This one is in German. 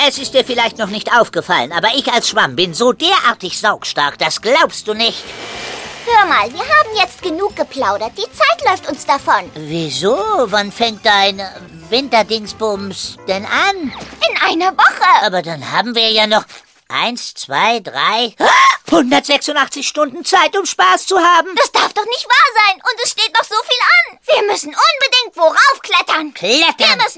Es ist dir vielleicht noch nicht aufgefallen, aber ich als Schwamm bin so derartig saugstark, das glaubst du nicht. Hör mal, wir haben jetzt genug geplaudert. Die Zeit läuft uns davon. Wieso? Wann fängt dein Winterdingsbums denn an? In einer Woche. Aber dann haben wir ja noch 1, 2, 3... 186 Stunden Zeit, um Spaß zu haben. Das darf doch nicht wahr sein. Und es steht noch so viel an. Wir müssen unbedingt worauf klettern. Klettern? Wir